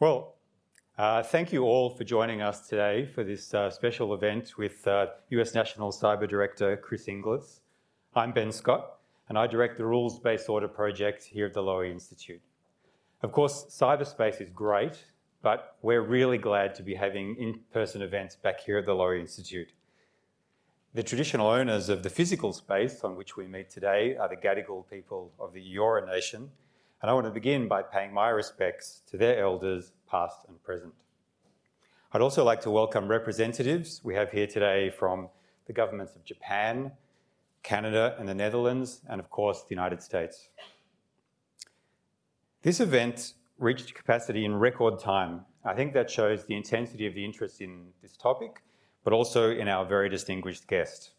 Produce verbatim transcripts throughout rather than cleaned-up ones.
Well, uh, thank you all for joining us today for this uh, special event with uh, U S National Cyber Director Chris Inglis. I'm Ben Scott, and I direct the Rules-Based Audit Project here at the Lowy Institute. Of course, cyberspace is great, but we're really glad to be having in-person events back here at the Lowy Institute. The traditional owners of the physical space on which we meet today are the Gadigal people of the Eora Nation, and I want to begin by paying my respects to their elders, past and present. I'd also like to welcome representatives we have here today from the governments of Japan, Canada and the Netherlands, and of course the United States. This event reached capacity in record time. I think that shows the intensity of the interest in this topic, but also in our very distinguished guest.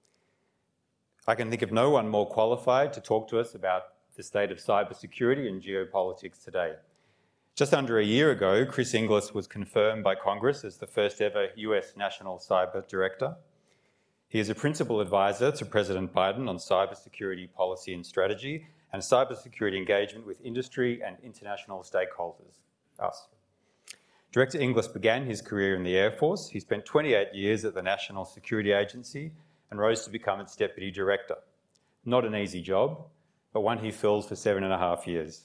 I can think of no one more qualified to talk to us about the state of cybersecurity and geopolitics today. Just under a year ago, Chris Inglis was confirmed by Congress as the first ever U S National Cyber Director. He is a principal advisor to President Biden on cybersecurity policy and strategy and cybersecurity engagement with industry and international stakeholders, us. Director Inglis began his career in the Air Force. He spent twenty-eight years at the National Security Agency and rose to become its Deputy Director. Not an easy job, but one he filled for seven and a half years.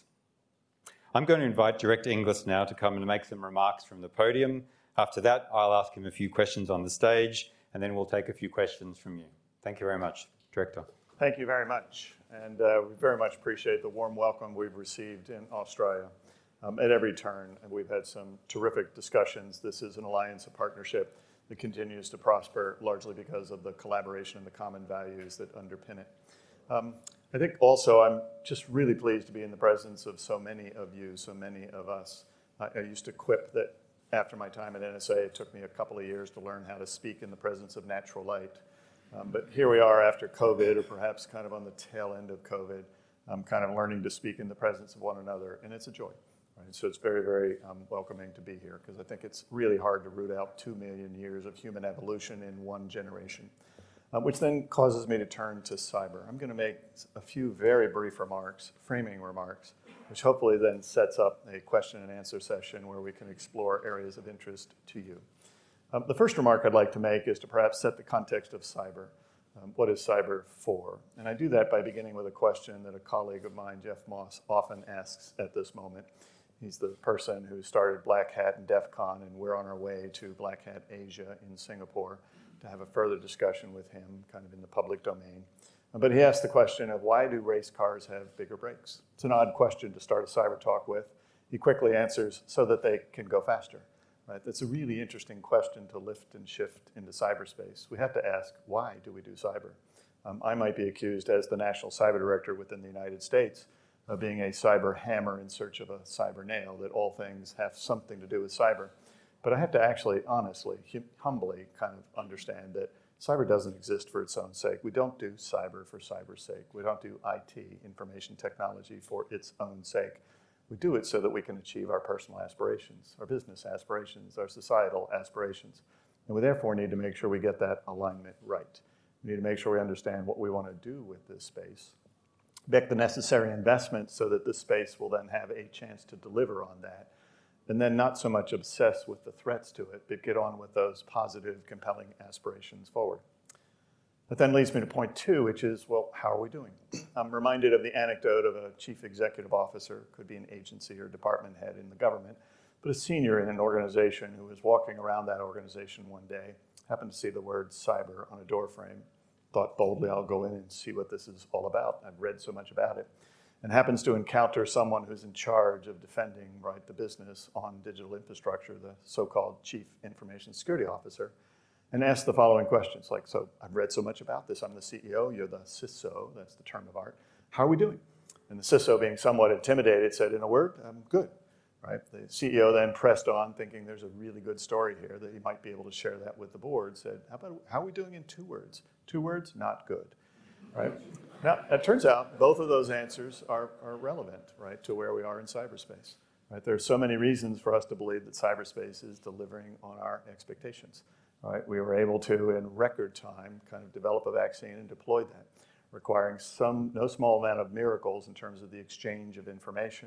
I'm going to invite Director Inglis now to come and make some remarks from the podium. After that, I'll ask him a few questions on the stage, and then we'll take a few questions from you. Thank you very much, Director. Thank you very much, and uh, we very much appreciate the warm welcome we've received in Australia. Um, at every turn, and we've had some terrific discussions. This is an alliance, a partnership that continues to prosper largely because of the collaboration and the common values that underpin it. Um, I think also I'm just really pleased to be in the presence of so many of you, so many of us. I, I used to quip that after my time at N S A, it took me a couple of years to learn how to speak in the presence of natural light. Um, but here we are after COVID, or perhaps kind of on the tail end of COVID, um, kind of learning to speak in the presence of one another, and it's a joy. Right? So it's very, very um, welcoming to be here, because I think it's really hard to root out two million years of human evolution in one generation, uh, which then causes me to turn to cyber. I'm going to make a few very brief remarks, framing remarks, which hopefully then sets up a question and answer session where we can explore areas of interest to you. Um, the first remark I'd like to make is to perhaps set the context of cyber. Um, what is cyber for? And I do that by beginning with a question that a colleague of mine, Jeff Moss, often asks at this moment. He's the person who started Black Hat and DEF CON, and we're on our way to Black Hat Asia in Singapore to have a further discussion with him kind of in the public domain. But he asked the question of, why do race cars have bigger brakes? It's an odd question to start a cyber talk with. He quickly answers, so that they can go faster. Right? That's a really interesting question to lift and shift into cyberspace. We have to ask, why do we do cyber? Um, I might be accused as the National Cyber Director within the United States of being a cyber hammer in search of a cyber nail, that all things have something to do with cyber. But I have to actually, honestly, hum- humbly kind of understand that cyber doesn't exist for its own sake. We don't do cyber for cyber's sake. We don't do I T, information technology, for its own sake. We do it so that we can achieve our personal aspirations, our business aspirations, our societal aspirations. And we therefore need to make sure we get that alignment right. We need to make sure we understand what we want to do with this space, make the necessary investments so that this space will then have a chance to deliver on that, and then not so much obsess with the threats to it, but get on with those positive, compelling aspirations forward. That then leads me to point two, which is, well, how are we doing? I'm reminded of the anecdote of a chief executive officer, could be an agency or department head in the government, but a senior in an organization who was walking around that organization one day, happened to see the word cyber on a door frame, thought boldly, I'll go in and see what this is all about. I've read so much about it. And happens to encounter someone who's in charge of defending, right, the business on digital infrastructure, the so-called Chief Information Security Officer, and asks the following questions, like, so I've read so much about this. I'm the C E O, you're the C I S O, that's the term of art. How are we doing? And the C I S O, being somewhat intimidated, said, in a word, I'm good. Right? The C E O then pressed on, thinking there's a really good story here that he might be able to share that with the board, said, how about, how are we doing in two words? Two words, not good. Right? Now, it turns out both of those answers are, are relevant, right, to where we are in cyberspace. Right? There are so many reasons for us to believe that cyberspace is delivering on our expectations. Right? We were able to, in record time, kind of develop a vaccine and deploy that, requiring some no small amount of miracles in terms of the exchange of information,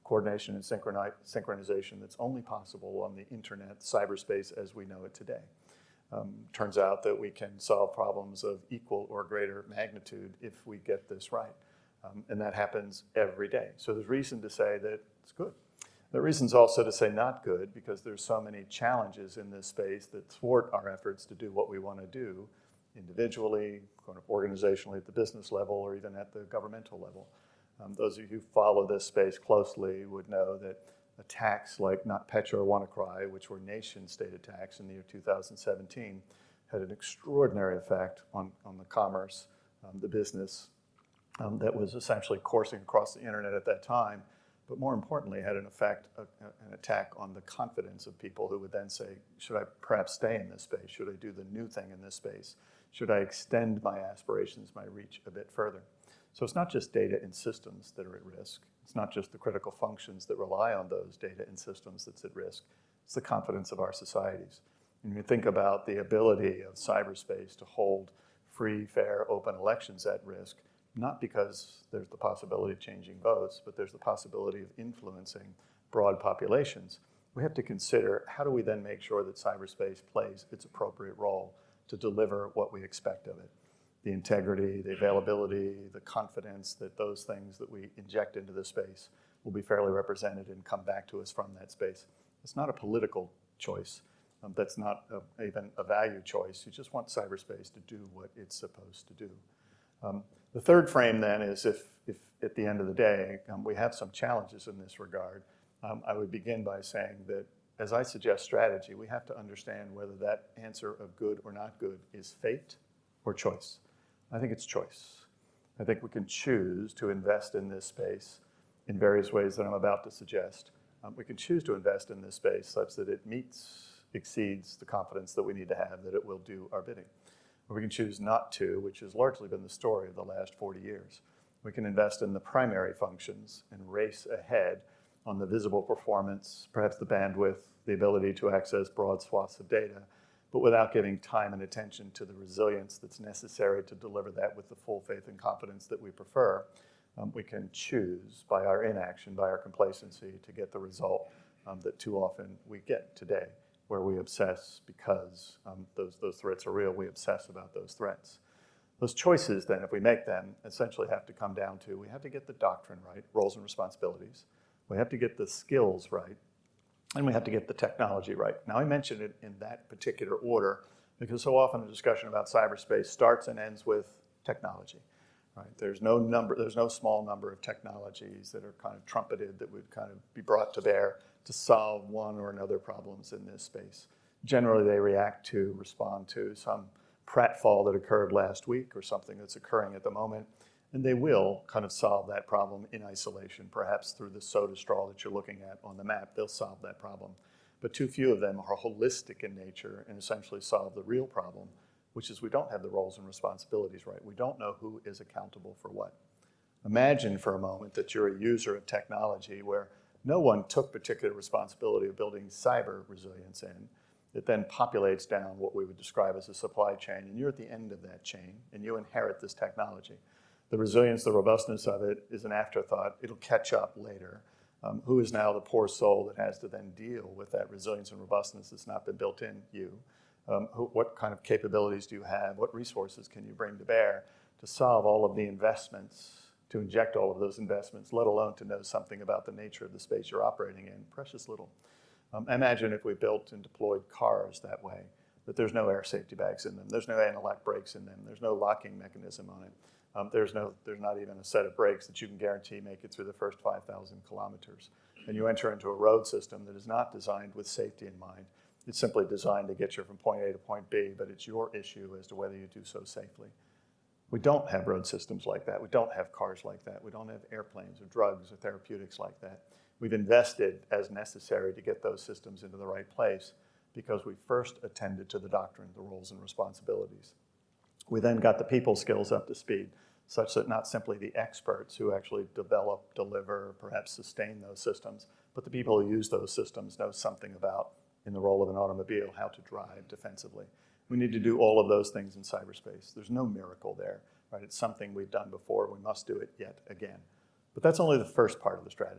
coordination and synchroni- synchronization that's only possible on the internet, cyberspace as we know it today. Um, turns out that we can solve problems of equal or greater magnitude if we get this right. Um, and that happens every day. So there's reason to say that it's good. There are reasons also to say not good, because there's so many challenges in this space that thwart our efforts to do what we want to do individually, kind of organizationally at the business level, or even at the governmental level. Um, those of you who follow this space closely would know that attacks like NotPetya or WannaCry, which were nation-state attacks in the year two thousand seventeen, had an extraordinary effect on, on the commerce, um, the business um, that was essentially coursing across the internet at that time, but more importantly had an effect, uh, an attack on the confidence of people who would then say, should I perhaps stay in this space? Should I do the new thing in this space? Should I extend my aspirations, my reach a bit further? So it's not just data and systems that are at risk. It's not just the critical functions that rely on those data and systems that's at risk. It's the confidence of our societies. When you think about the ability of cyberspace to hold free, fair, open elections at risk, not because there's the possibility of changing votes, but there's the possibility of influencing broad populations, we have to consider how do we then make sure that cyberspace plays its appropriate role to deliver what we expect of it. The integrity, the availability, the confidence that those things that we inject into the space will be fairly represented and come back to us from that space. It's not a political choice. Um, that's not a, even a value choice. You just want cyberspace to do what it's supposed to do. Um, the third frame then is if, if at the end of the day um, we have some challenges in this regard, um, I would begin by saying that as I suggest strategy, we have to understand whether that answer of good or not good is fate or choice. I think it's choice. I think we can choose to invest in this space in various ways that I'm about to suggest. Um, we can choose to invest in this space such that it meets, exceeds the confidence that we need to have that it will do our bidding. Or we can choose not to, which has largely been the story of the last forty years. We can invest in the primary functions and race ahead on the visible performance, perhaps the bandwidth, the ability to access broad swaths of data, but without giving time and attention to the resilience that's necessary to deliver that with the full faith and confidence that we prefer. Um, we can choose by our inaction, by our complacency, to get the result um, that too often we get today, where we obsess because um, those, those threats are real, we obsess about those threats. Those choices then, if we make them, essentially have to come down to, we have to get the doctrine right, roles and responsibilities. We have to get the skills right, and we have to get the technology right. Now, I mentioned it in that particular order because so often a discussion about cyberspace starts and ends with technology. Right? There's no number, there's no small number of technologies that are kind of trumpeted that would kind of be brought to bear to solve one or another problems in this space. Generally, they react to, respond to some pratfall that occurred last week or something that's occurring at the moment, and they will kind of solve that problem in isolation, perhaps through the soda straw that you're looking at on the map. They'll solve that problem. But too few of them are holistic in nature and essentially solve the real problem, which is we don't have the roles and responsibilities right. We don't know who is accountable for what. Imagine for a moment that you're a user of technology where no one took particular responsibility of building cyber resilience in. It then populates down what we would describe as a supply chain, and you're at the end of that chain, and you inherit this technology. The resilience, the robustness of it is an afterthought. It'll catch up later. Um, who is now the poor soul that has to then deal with that resilience and robustness that's not been built in you? Um, who, what kind of capabilities do you have? What resources can you bring to bear to solve all of the investments, to inject all of those investments, let alone to know something about the nature of the space you're operating in? Precious little. Um, imagine if we built and deployed cars that way, that there's no air safety bags in them, there's no anti-lock brakes in them, there's no locking mechanism on it. Um, there's no, there's not even a set of brakes that you can guarantee make it through the first five thousand kilometers. And you enter into a road system that is not designed with safety in mind. It's simply designed to get you from point A to point B, but it's your issue as to whether you do so safely. We don't have road systems like that. We don't have cars like that. We don't have airplanes or drugs or therapeutics like that. We've invested as necessary to get those systems into the right place because we first attended to the doctrine, the roles and responsibilities. We then got the people skills up to speed, such that not simply the experts who actually develop, deliver, perhaps sustain those systems, but the people who use those systems know something about, in the role of an automobile, how to drive defensively. We need to do all of those things in cyberspace. There's no miracle there, right? It's something we've done before. We must do it yet again. But that's only the first part of the strategy.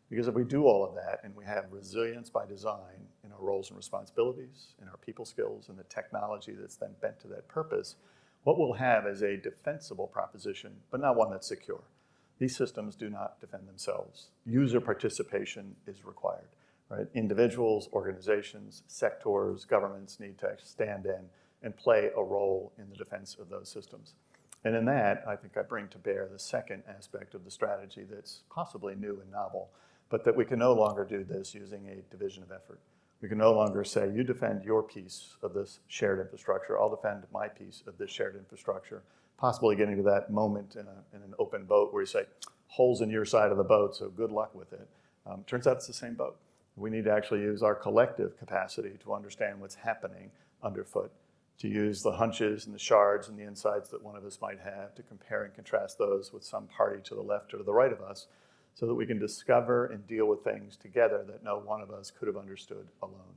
Because if we do all of that and we have resilience by design in our roles and responsibilities, in our people skills, and the technology that's then bent to that purpose, what we'll have is a defensible proposition, but not one that's secure. These systems do not defend themselves. User participation is required, right? Individuals, organizations, sectors, governments need to stand in and play a role in the defense of those systems. And in that, I think I bring to bear the second aspect of the strategy that's possibly new and novel, but that we can no longer do this using a division of effort. We can no longer say, you defend your piece of this shared infrastructure, I'll defend my piece of this shared infrastructure, possibly getting to that moment in, a, in an open boat where you say, holes in your side of the boat, so good luck with it. Um, turns out it's the same boat. We need to actually use our collective capacity to understand what's happening underfoot, to use the hunches and the shards and the insights that one of us might have to compare and contrast those with some party to the left or to the right of us, so that we can discover and deal with things together that no one of us could have understood alone.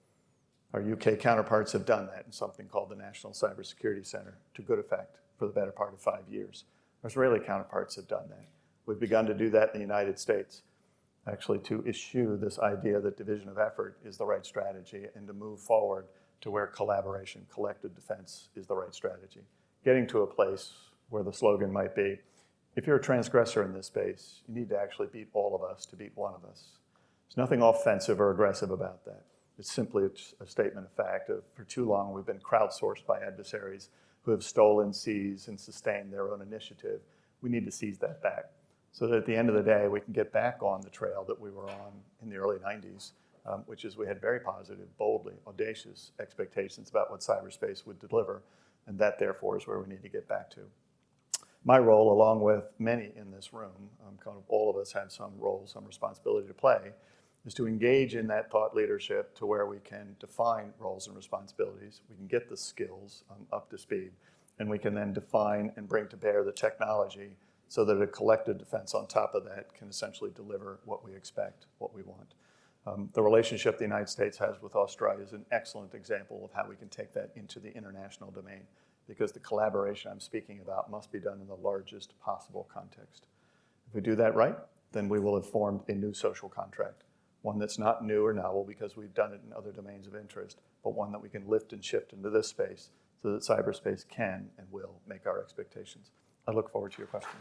Our U K counterparts have done that in something called the National Cybersecurity Center to good effect for the better part of five years. Our Israeli counterparts have done that. We've begun to do that in the United States, actually to eschew this idea that division of effort is the right strategy and to move forward to where collaboration, collective defense is the right strategy. Getting to a place where the slogan might be, if you're a transgressor in this space, you need to actually beat all of us to beat one of us. There's nothing offensive or aggressive about that. It's simply a statement of fact. Of, for too long, we've been crowdsourced by adversaries who have stolen, seized, and sustained their own initiative. We need to seize that back so that at the end of the day, we can get back on the trail that we were on in the early nineties, um, which is we had very positive, boldly, audacious expectations about what cyberspace would deliver, and that, therefore, is where we need to get back to. My role, along with many in this room, um, kind of all of us have some role, some responsibility to play, is to engage in that thought leadership to where we can define roles and responsibilities, we can get the skills um, up to speed, and we can then define and bring to bear the technology so that a collective defense on top of that can essentially deliver what we expect, what we want. Um, the relationship the United States has with Australia is an excellent example of how we can take that into the international domain, because the collaboration I'm speaking about must be done in the largest possible context. If we do that right, then we will have formed a new social contract, one that's not new or novel because we've done it in other domains of interest, but one that we can lift and shift into this space so that cyberspace can and will make our expectations. I look forward to your questions.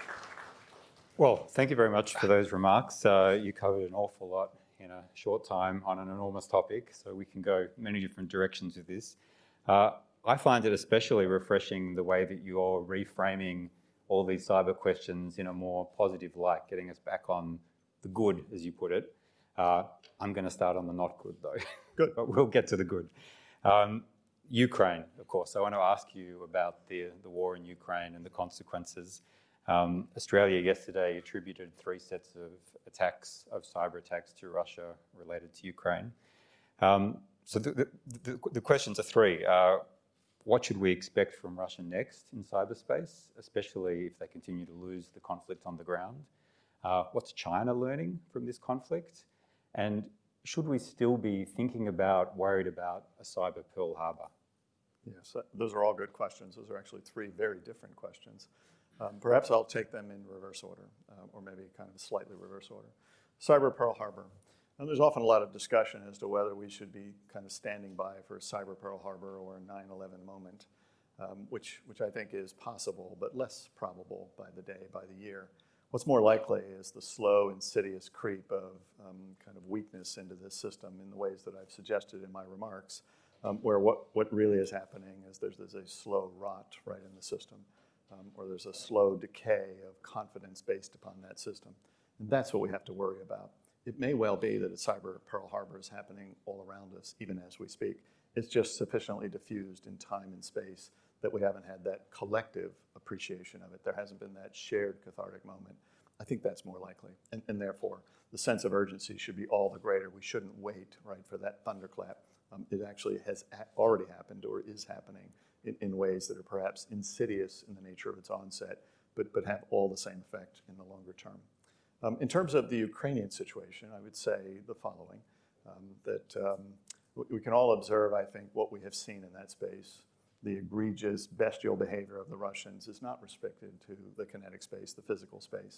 Well, thank you very much for those remarks. Uh, you covered an awful lot in a short time on an enormous topic, so we can go many different directions with this. Uh, I find it especially refreshing the way that you're reframing all these cyber questions in a more positive light, getting us back on the good, as you put it. Uh, I'm going to start on the not good, though. Good. But we'll get to the good. Um, Ukraine, of course. I want to ask you about the, the war in Ukraine and the consequences. Um, Australia yesterday attributed three sets of attacks, of cyber attacks to Russia related to Ukraine. Um, so the, the, the, the questions are three. Uh, What should we expect from Russia next in cyberspace, especially if they continue to lose the conflict on the ground? Uh, what's China learning from this conflict? And should we still be thinking about, worried about a cyber Pearl Harbor? Yes, those are all good questions. Those are actually three very different questions. Um, perhaps I'll take them in reverse order, uh, or maybe kind of a slightly reverse order. Cyber Pearl Harbor. And there's often a lot of discussion as to whether we should be kind of standing by for a cyber Pearl Harbor or a nine eleven moment, um, which, which I think is possible, but less probable by the day, by the year. What's more likely is the slow, insidious creep of um, kind of weakness into this system in the ways that I've suggested in my remarks, um, where what, what really is happening is there's, there's a slow rot right in the system, um, or there's a slow decay of confidence based upon that system. And that's what we have to worry about. It may well be that a cyber Pearl Harbor is happening all around us, even as we speak. It's just sufficiently diffused in time and space that we haven't had that collective appreciation of it. There hasn't been that shared cathartic moment. I think that's more likely. And, and therefore, the sense of urgency should be all the greater. We shouldn't wait, right, for that thunderclap. Um, it actually has already happened or is happening in, in ways that are perhaps insidious in the nature of its onset, but, but have all the same effect in the longer term. Um, in terms of the Ukrainian situation, I would say the following, um, that um, we can all observe, I think, what we have seen in that space. The egregious, bestial behavior of the Russians is not restricted to the kinetic space, the physical space.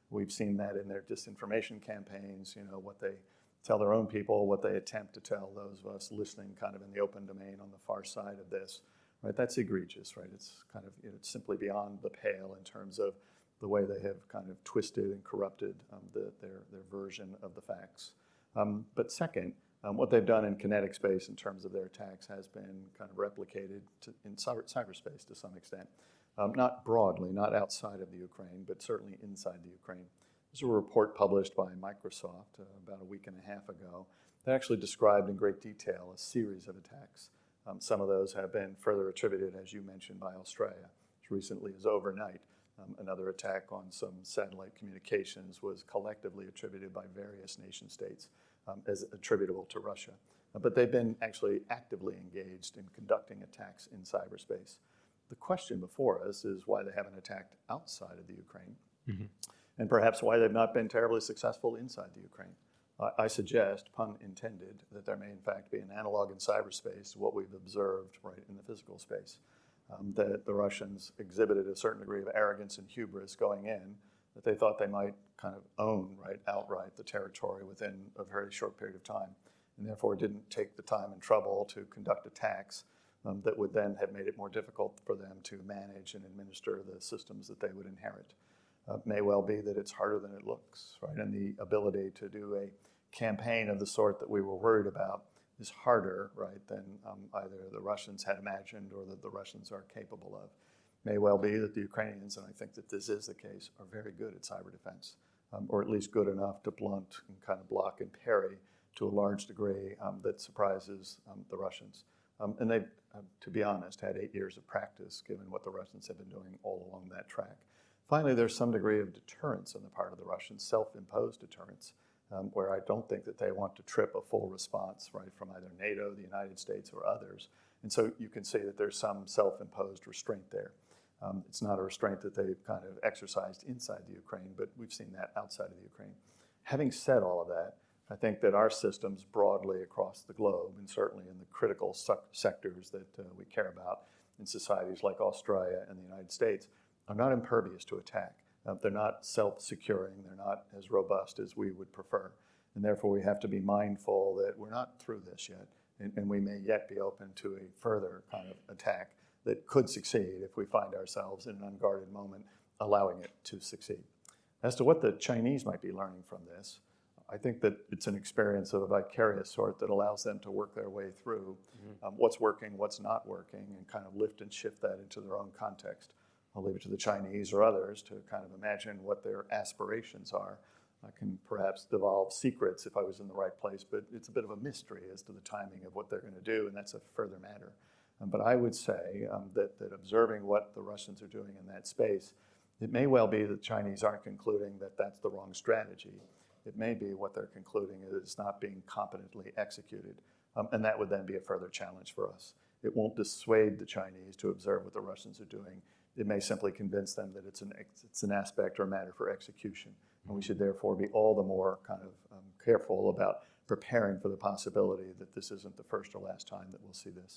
We've seen that in their disinformation campaigns, you know, what they tell their own people, what they attempt to tell those of us listening kind of in the open domain on the far side of this, right? That's egregious, right? It's kind of, you know, it's simply beyond the pale in terms of the way they have kind of twisted and corrupted um, the, their, their version of the facts. Um, but second, um, what they've done in kinetic space in terms of their attacks has been kind of replicated to, in cyber, cyberspace to some extent. Um, not broadly, not outside of the Ukraine, but certainly inside the Ukraine. There's a report published by Microsoft uh, about a week and a half ago that actually described in great detail a series of attacks. Um, some of those have been further attributed, as you mentioned, by Australia. As recently as overnight, um, another attack on some satellite communications was collectively attributed by various nation states um, as attributable to Russia. Uh, but they've been actually actively engaged in conducting attacks in cyberspace. The question before us is why they haven't attacked outside of the Ukraine, mm-hmm. and perhaps why they've not been terribly successful inside the Ukraine. Uh, I suggest, pun intended, that there may in fact be an analog in cyberspace to what we've observed right in the physical space. Um, that the Russians exhibited a certain degree of arrogance and hubris going in, that they thought they might kind of own right outright the territory within a very short period of time, and therefore didn't take the time and trouble to conduct attacks Um, that would then have made it more difficult for them to manage and administer the systems that they would inherit. Uh, may well be that it's harder than it looks, right? And the ability to do a campaign of the sort that we were worried about is harder, right, than um, either the Russians had imagined or that the Russians are capable of. May well be that the Ukrainians, and I think that this is the case, are very good at cyber defense, um, or at least good enough to blunt and kind of block and parry to a large degree um, that surprises um, the Russians. Um, and they've, uh, to be honest, had eight years of practice, given what the Russians have been doing all along that track. Finally, there's some degree of deterrence on the part of the Russians, self-imposed deterrence, um, where I don't think that they want to trip a full response, right, from either NATO, the United States, or others. And so you can see that there's some self-imposed restraint there. Um, it's not a restraint that they've kind of exercised inside the Ukraine, but we've seen that outside of the Ukraine. Having said all of that, I think that our systems broadly across the globe, and certainly in the critical sec- sectors that uh, we care about in societies like Australia and the United States, are not impervious to attack. Uh, they're not self-securing. They're not as robust as we would prefer. And therefore, we have to be mindful that we're not through this yet, and, and we may yet be open to a further kind of attack that could succeed if we find ourselves in an unguarded moment allowing it to succeed. As to what the Chinese might be learning from this, I think that it's an experience of a vicarious sort that allows them to work their way through mm-hmm. um, what's working, what's not working, and kind of lift and shift that into their own context. I'll leave it to the Chinese or others to kind of imagine what their aspirations are. I can perhaps devolve secrets if I was in the right place, but it's a bit of a mystery as to the timing of what they're going to do, and that's a further matter. Um, but I would say um, that, that observing what the Russians are doing in that space, it may well be that the Chinese aren't concluding that that's the wrong strategy. It may be what they're concluding is it's not being competently executed, um, and that would then be a further challenge for us. It won't dissuade the Chinese to observe what the Russians are doing. It may simply convince them that it's an it's an aspect or a matter for execution, and we should therefore be all the more kind of um, careful about preparing for the possibility that this isn't the first or last time that we'll see this.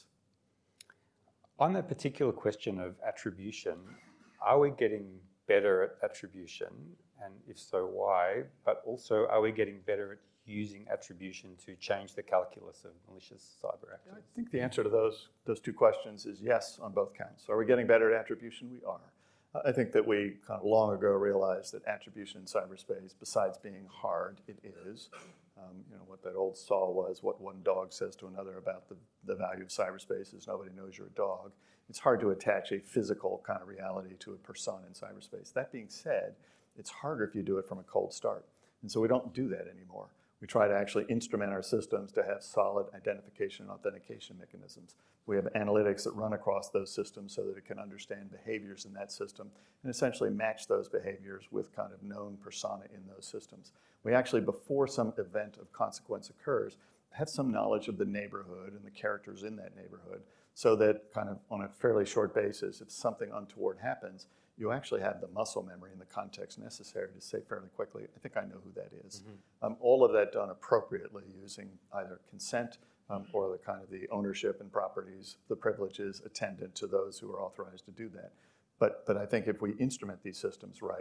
On that particular question of attribution, are we getting better at attribution? And if so, why? But also, are we getting better at using attribution to change the calculus of malicious cyber actors? I think the answer to those those two questions is yes on both counts. Are we getting better at attribution? We are. Uh, I think that we kind of long ago realized that attribution in cyberspace, besides being hard, it is. Um, you know, what that old saw was, what one dog says to another about the, the value of cyberspace is nobody knows you're a dog. It's hard to attach a physical kind of reality to a persona in cyberspace. That being said, it's harder if you do it from a cold start. And so we don't do that anymore. We try to actually instrument our systems to have solid identification and authentication mechanisms. We have analytics that run across those systems so that it can understand behaviors in that system and essentially match those behaviors with kind of known persona in those systems. We actually, before some event of consequence occurs, have some knowledge of the neighborhood and the characters in that neighborhood so that kind of on a fairly short basis, if something untoward happens, you actually have the muscle memory and the context necessary to say fairly quickly, I think I know who that is. Mm-hmm. Um, all of that done appropriately using either consent um, or the kind of the ownership and properties, the privileges attendant to those who are authorized to do that. But, but I think if we instrument these systems right,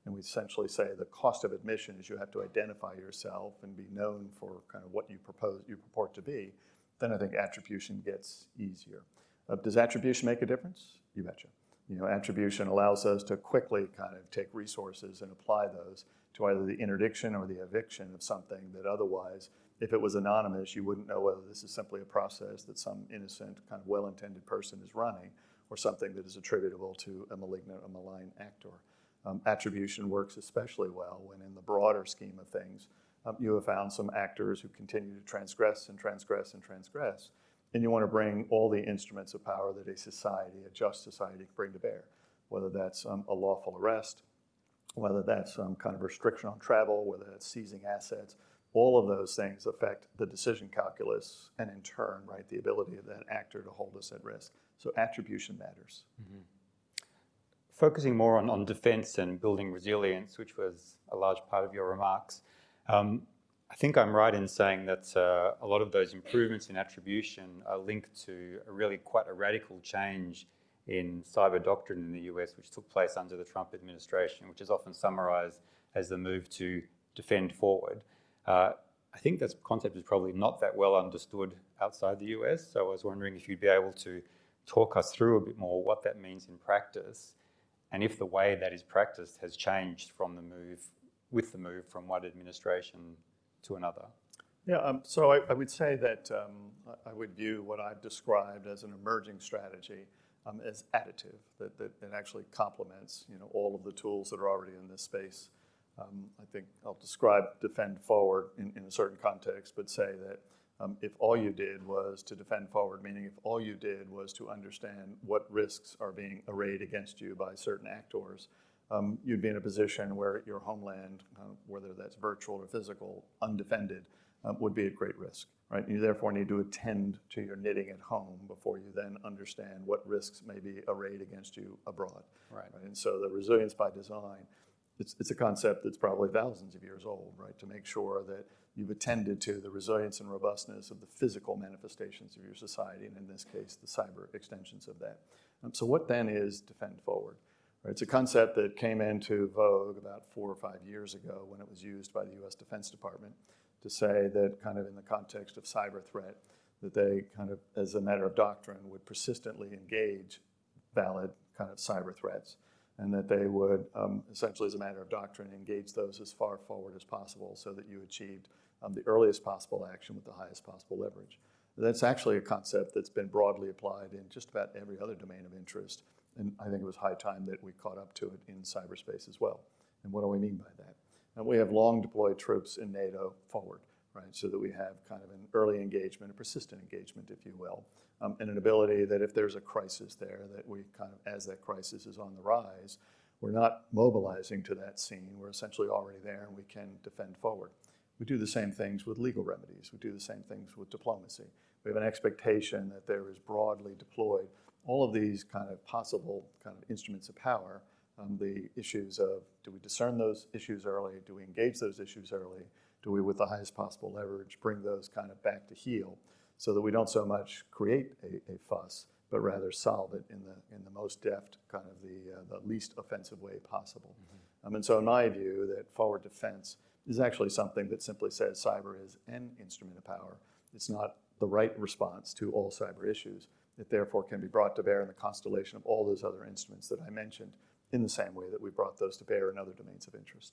and we essentially say the cost of admission is you have to identify yourself and be known for kind of what you propose, you purport to be, then I think attribution gets easier. Uh, does attribution make a difference? You betcha. You know, attribution allows us to quickly kind of take resources and apply those to either the interdiction or the eviction of something that otherwise, if it was anonymous, you wouldn't know whether this is simply a process that some innocent, kind of well-intended person is running or something that is attributable to a malignant, a malign actor. Um, attribution works especially well when in the broader scheme of things, um, you have found some actors who continue to transgress and transgress and transgress. And you want to bring all the instruments of power that a society, a just society, can bring to bear, whether that's um, a lawful arrest, whether that's some kind of restriction on travel, whether that's seizing assets. All of those things affect the decision calculus and in turn, right, the ability of that actor to hold us at risk. So attribution matters. Mm-hmm. Focusing more on, on defence and building resilience, which was a large part of your remarks, um, I think I'm right in saying that uh, a lot of those improvements in attribution are linked to a really quite a radical change in cyber doctrine in the U S, which took place under the Trump administration, which is often summarised as the move to defend forward. Uh, I think that concept is probably not that well understood outside the U S, so I was wondering if you'd be able to talk us through a bit more what that means in practice, and if the way that is practiced has changed from the move, with the move from one administration to another. Yeah, um, so I, I would say that um, I would view what I've described as an emerging strategy um, as additive, that, that, that actually complements, you know, all of the tools that are already in this space. Um, I think I'll describe defend forward in, in a certain context, but say that um, if all you did was to defend forward, meaning if all you did was to understand what risks are being arrayed against you by certain actors, Um, you'd be in a position where your homeland, uh, whether that's virtual or physical, undefended, um, would be at great risk, right? You therefore need to attend to your knitting at home before you then understand what risks may be arrayed against you abroad. Right. Right? And so the resilience by design, it's, it's a concept that's probably thousands of years old, right? To make sure that you've attended to the resilience and robustness of the physical manifestations of your society, and in this case, the cyber extensions of that. Um, so what then is defend forward? It's a concept that came into vogue about four or five years ago when it was used by the U S Defense Department to say that kind of in the context of cyber threat, that they kind of, as a matter of doctrine, would persistently engage valid kind of cyber threats, and that they would um, essentially, as a matter of doctrine, engage those as far forward as possible so that you achieved um, the earliest possible action with the highest possible leverage. That's actually a concept that's been broadly applied in just about every other domain of interest. And I think it was high time that we caught up to it in cyberspace as well. And what do we mean by that? And we have long deployed troops in NATO forward, right? So that we have kind of an early engagement, a persistent engagement, if you will, um, and an ability that if there's a crisis there, that we kind of, as that crisis is on the rise, we're not mobilizing to that scene. We're essentially already there and we can defend forward. We do the same things with legal remedies. We do the same things with diplomacy. We have an expectation that there is broadly deployed all of these kind of possible kind of instruments of power, um, the issues of do we discern those issues early? Do we engage those issues early? Do we, with the highest possible leverage, bring those kind of back to heel so that we don't so much create a, a fuss, but rather solve it in the in the most deft, kind of the, uh, the least offensive way possible. Mm-hmm. Um, and so in my view, that forward defense is actually something that simply says cyber is an instrument of power. It's not the right response to all cyber issues. It therefore can be brought to bear in the constellation of all those other instruments that I mentioned in the same way that we brought those to bear in other domains of interest.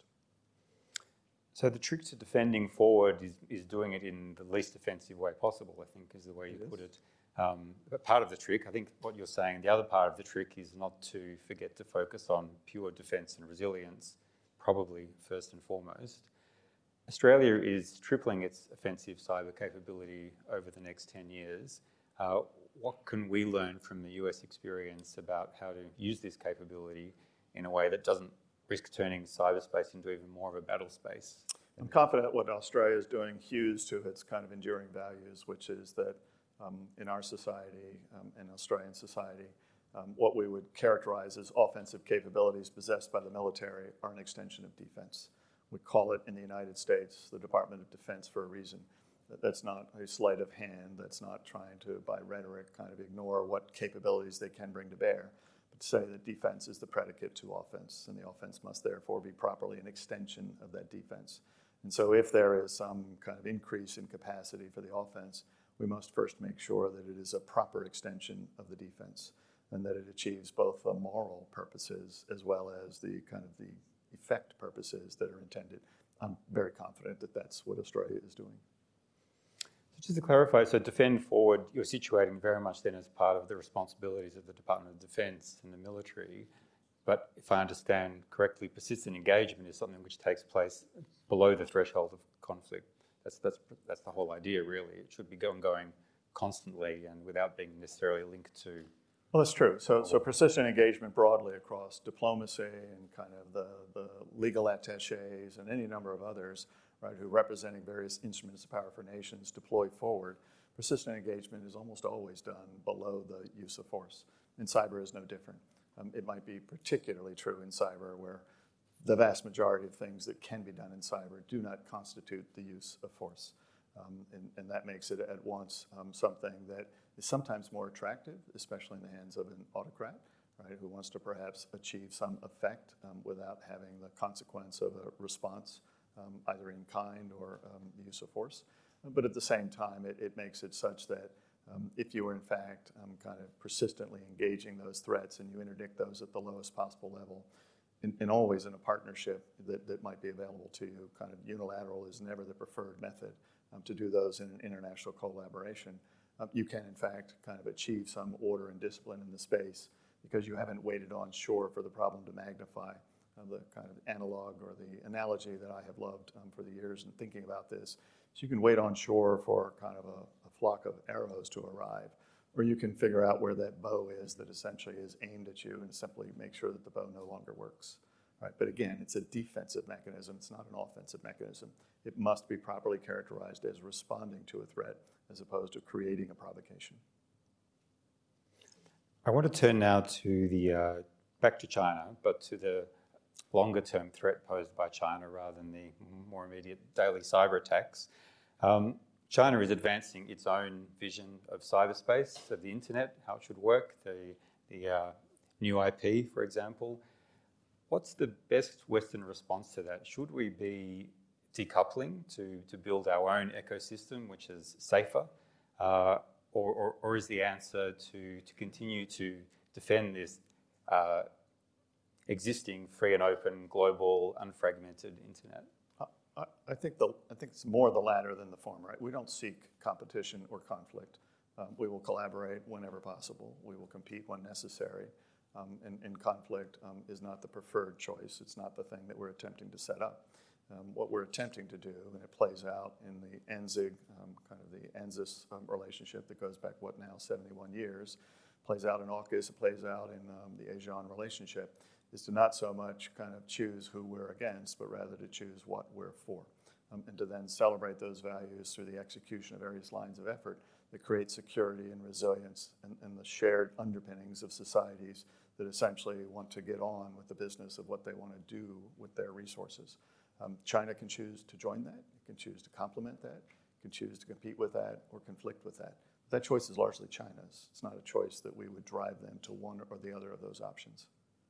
So the trick to defending forward is, is doing it in the least offensive way possible, I think is the way you It put is. it. Um, but part of the trick, I think what you're saying, the other part of the trick is not to forget to focus on pure defence and resilience, probably first and foremost. Australia is tripling its offensive cyber capability over the next ten years. Uh, what can we learn from the U S experience about how to use this capability in a way that doesn't risk turning cyberspace into even more of a battle space? I'm confident what Australia is doing hews to its kind of enduring values, which is that um, in our society, um, in Australian society, um, what we would characterize as offensive capabilities possessed by the military are an extension of defense. We call it in the United States the Department of Defense for a reason. That's not a sleight of hand. That's not trying to, by rhetoric, kind of ignore what capabilities they can bring to bear. to say that defense is the predicate to offense, and the offense must therefore be properly an extension of that defense. And so if there is some kind of increase in capacity for the offense, we must first make sure that it is a proper extension of the defense and that it achieves both the moral purposes as well as the kind of the effect purposes that are intended. I'm very confident that that's what Australia is doing. So just to clarify, so Defend Forward, you're situating very much then as part of the responsibilities of the Department of Defence and the military. But if I understand correctly, persistent engagement is something which takes place below the threshold of conflict. That's that's that's the whole idea, really. It should be going going constantly and without being necessarily linked to. Well, that's true. So, so persistent engagement broadly across diplomacy and kind of the, the legal attaches and any number of others, right, who representing various instruments of power for nations deploy forward. Persistent engagement is almost always done below the use of force. And cyber is no different. Um, it might be particularly true in cyber where the vast majority of things that can be done in cyber do not constitute the use of force. Um, and, and that makes it at once um, something that is sometimes more attractive, especially in the hands of an autocrat, right, who wants to perhaps achieve some effect um, without having the consequence of a response, um, either in kind or um, the use of force. But at the same time, it, it makes it such that um, if you are in fact um, kind of persistently engaging those threats and you interdict those at the lowest possible level, and, and always in a partnership that, that might be available to you, kind of unilateral is never the preferred method um, to do those in an international collaboration. Um, you can, in fact, kind of achieve some order and discipline in the space because you haven't waited on shore for the problem to magnify. Uh, the kind of analog or the analogy that I have loved um, for the years in thinking about this. So you can wait on shore for kind of a, a flock of arrows to arrive, or you can figure out where that bow is that essentially is aimed at you and simply make sure that the bow no longer works. Right? But again, it's a defensive mechanism. It's not an offensive mechanism. It must be properly characterized as responding to a threat as opposed to creating a provocation. I want to turn now to the, uh, back to China, but to the longer term threat posed by China rather than the more immediate daily cyber attacks. Um, China is advancing its own vision of cyberspace, of the internet, how it should work, the, the uh, new I P, for example. What's the best Western response to that? Should we be decoupling to, to build our own ecosystem, which is safer? Uh, or, or, or is the answer to, to continue to defend this uh, existing free and open, global, unfragmented internet? I, I think the I think it's more the latter than the former. Right? We don't seek competition or conflict. Um, we will collaborate whenever possible. We will compete when necessary. Um, and, and conflict um, is not the preferred choice. It's not the thing that we're attempting to set up. Um, what we're attempting to do, and it plays out in the ANZIG, um, kind of the ANZUS um, relationship that goes back, what now, seventy-one years, plays out in AUKUS, it plays out in um, the ASEAN relationship, is to not so much kind of choose who we're against, but rather to choose what we're for, um, and to then celebrate those values through the execution of various lines of effort that create security and resilience and, and the shared underpinnings of societies that essentially want to get on with the business of what they want to do with their resources. Um, China can choose to join that, it can choose to complement that, it can choose to compete with that or conflict with that. That choice is largely China's. It's not a choice that we would drive them to one or the other of those options.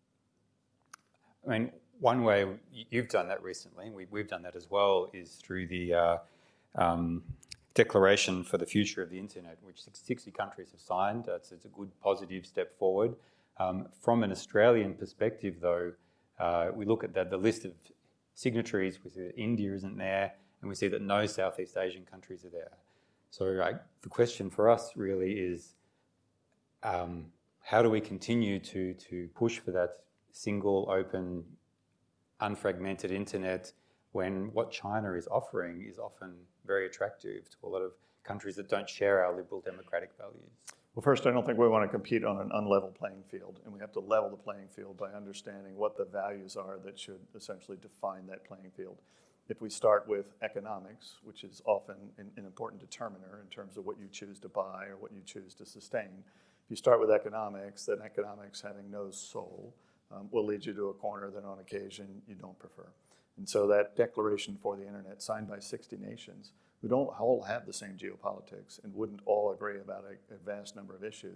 I mean, one way you've done that recently, and we, we've done that as well, is through the uh, um, Declaration for the Future of the Internet, which sixty countries have signed. Uh, it's, it's a good, positive step forward. Um, from an Australian perspective, though, uh, we look at the, the list of signatories, we see that India isn't there, and we see that no Southeast Asian countries are there. So uh, the question for us really is, um, how do we continue to, to push for that single, open, unfragmented internet when what China is offering is often very attractive to a lot of countries that don't share our liberal democratic values? Well, first, I don't think we want to compete on an unlevel playing field, and we have to level the playing field by understanding what the values are that should essentially define that playing field. If we start with economics, which is often an, an important determiner in terms of what you choose to buy or what you choose to sustain, if you start with economics, then economics having no soul um, will lead you to a corner that on occasion you don't prefer. And so that Declaration for the Internet, signed by sixty nations, who don't all have the same geopolitics and wouldn't all agree about a, a vast number of issues,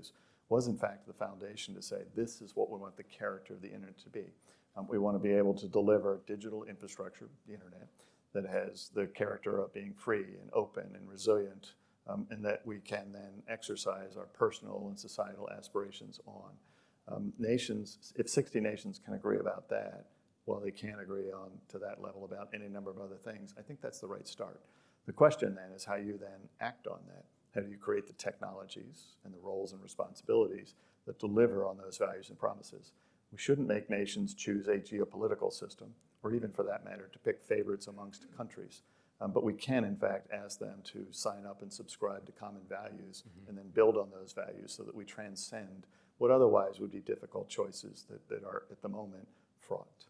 was in fact the foundation to say this is what we want the character of the internet to be. Um, we want to be able to deliver digital infrastructure, the internet, that has the character of being free and open and resilient, um, and that we can then exercise our personal and societal aspirations on. Um, nations, if sixty nations can agree about that, while they can't agree on to that level about any number of other things, I think that's the right start. The question then is how you then act on that. How do you create the technologies and the roles and responsibilities that deliver on those values and promises? We shouldn't make nations choose a geopolitical system, or even for that matter, to pick favorites amongst countries. Um, but we can, in fact, ask them to sign up and subscribe to common values mm-hmm. and then build on those values so that we transcend what otherwise would be difficult choices that, that are, at the moment, fraught.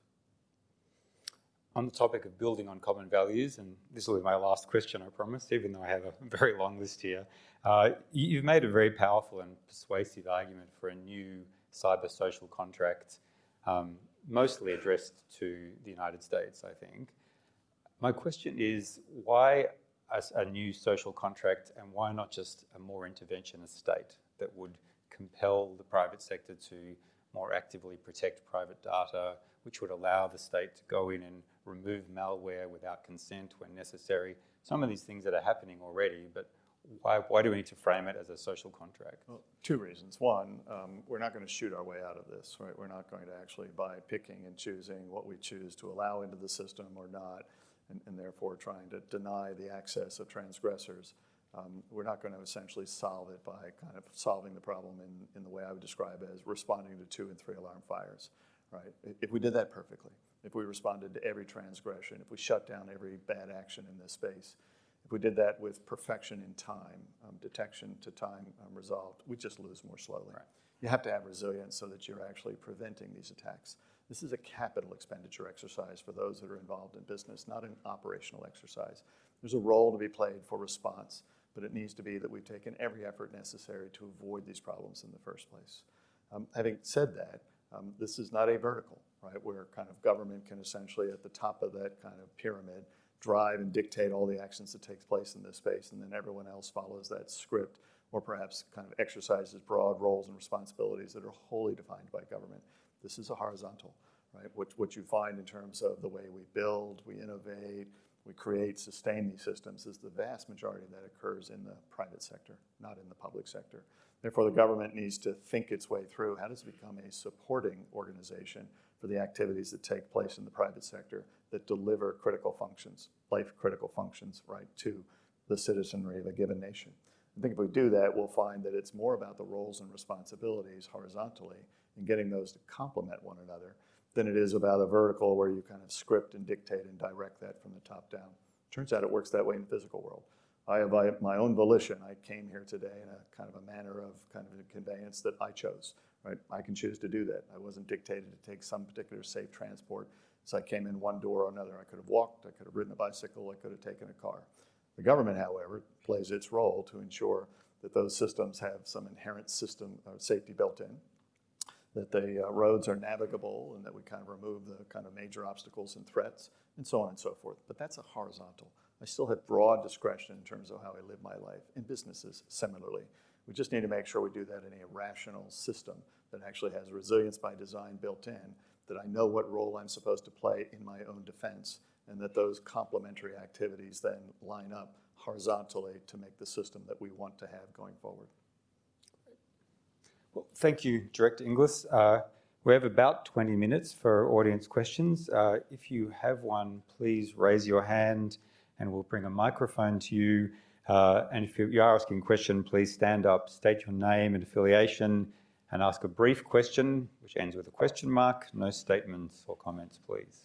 On the topic of building on common values, and this will be my last question, I promise, even though I have a very long list here, uh, you've made a very powerful and persuasive argument for a new cyber social contract, um, mostly addressed to the United States, I think. My question is, why a, a new social contract, and why not just a more interventionist state that would compel the private sector to more actively protect private data, which would allow the state to go in and remove malware without consent when necessary? Some of these things that are happening already, but why, why do we need to frame it as a social contract? Well, two reasons. One, um, we're not going to shoot our way out of this, right? We're not going to actually, by picking and choosing what we choose to allow into the system or not, and, and therefore trying to deny the access of transgressors, um, we're not going to essentially solve it by kind of solving the problem in, in the way I would describe as responding to two and three alarm fires, right? If we did that perfectly, if we responded to every transgression, if we shut down every bad action in this space, if we did that with perfection in time, um, detection to time um, resolved, we just lose more slowly. Right. You have to have resilience so that you're actually preventing these attacks. This is a capital expenditure exercise for those that are involved in business, not an operational exercise. There's a role to be played for response, but it needs to be that we've taken every effort necessary to avoid these problems in the first place. Um, having said that, um, this is not a vertical, right, where kind of government can essentially at the top of that kind of pyramid drive and dictate all the actions that takes place in this space, and then everyone else follows that script or perhaps kind of exercises broad roles and responsibilities that are wholly defined by government. This is a horizontal, right? What, what you find in terms of the way we build, we innovate, we create, sustain these systems is the vast majority that occurs in the private sector, not in the public sector. Therefore, the government needs to think its way through how does it become a supporting organization for the activities that take place in the private sector that deliver critical functions, life-critical functions, right, to the citizenry of a given nation. I think if we do that, we'll find that it's more about the roles and responsibilities horizontally and getting those to complement one another than it is about a vertical where you kind of script and dictate and direct that from the top down. Turns out it works that way in the physical world. I have my own volition. I came here today in a kind of a manner of kind of a conveyance that I chose, right? I can choose to do that. I wasn't dictated to take some particular safe transport. So I came in one door or another. I could have walked, I could have ridden a bicycle, I could have taken a car. The government, however, plays its role to ensure that those systems have some inherent system of safety built in, that the uh, roads are navigable, and that we kind of remove the kind of major obstacles and threats, and so on and so forth. But that's a horizontal. I still have broad discretion in terms of how I live my life, in businesses similarly. We just need to make sure we do that in a rational system that actually has resilience by design built in, that I know what role I'm supposed to play in my own defense, and that those complementary activities then line up horizontally to make the system that we want to have going forward. Well, thank you, Director Inglis. Uh, we have about twenty minutes for audience questions. Uh, if you have one, please raise your hand and we'll bring a microphone to you. Uh, and if you are asking a question, please stand up, state your name and affiliation, and ask a brief question, which ends with a question mark. No statements or comments, please.